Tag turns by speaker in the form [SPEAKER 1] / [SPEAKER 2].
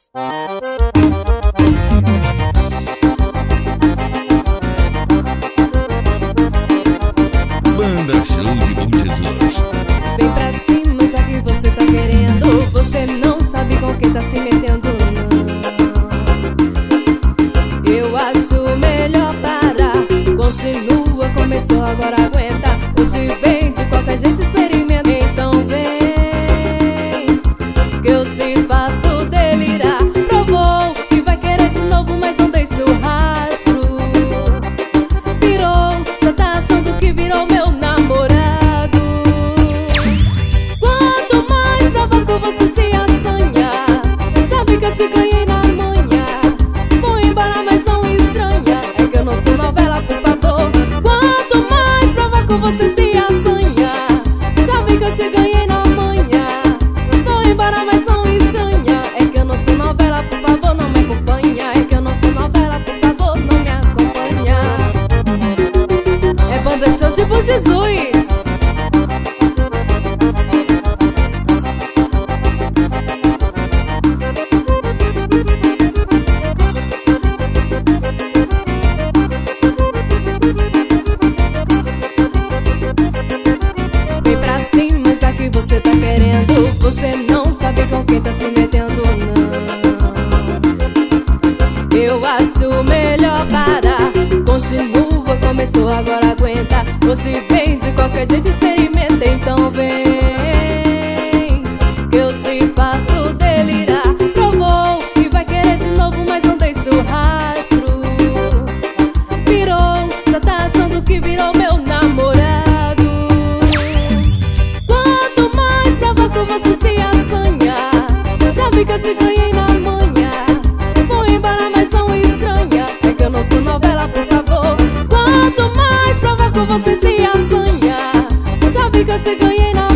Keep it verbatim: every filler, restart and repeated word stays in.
[SPEAKER 1] Banda Show de Bom Jesus.
[SPEAKER 2] Vem pra cima, já que você tá querendo. Você não sabe com quem tá se metendo, não. Eu acho melhor parar. Continua, começou, agora aguenta. Hoje vem, de qualquer jeito experimenta. Então vem, que eu te faço delirar. Provou que vai querer de novo, mas não deixa o rastro. Virou, já tá achando que virou meu namorado. Quanto mais provoco, você se assanha. Sabe que eu te ganhei na manhã. Vou embora, mas não estranha. É que eu não sou novela, por favor. Quanto mais provoco, você se assanha. Sabe que eu te ganhei na manhã. Vou embora, mas não estranha. É que eu não sou novela, por favor, não me acompanha. É que eu não sou novela, por favor, não me acompanha. É Banda Show de Bom Jesus. Vem pra cima, já que você tá querendo. Você não sabe com quem tá se metendo, não. Eu acho melhor parar. Continua, começou, agora aguenta. Hoje vem, de qualquer jeito experimenta. Então vem, que eu te faço delirar. Provou que vai querer de novo, mas não deixa o rastro. Virou, já tá achando que virou meu namorado. Quanto mais provoco, você se assanha. Sabe que eu te ganhei na manhã. Vou embora, mas não estranha. É que eu não sou novela, por favor. Quanto mais provoco, você se assanha. Sabe que eu te ganhei na